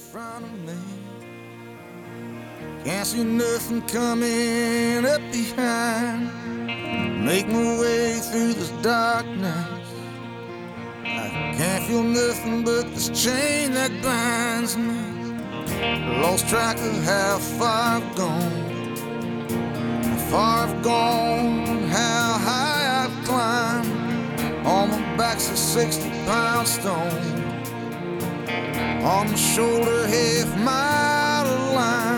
front of me. Can't see nothing coming up behind. Make my way through this darkness. I can't feel nothing but this chain that binds me. Lost track of how far I've gone, how far I've gone, how high I've climbed. On my back's a 60-pound stone, on my shoulder half mile of line.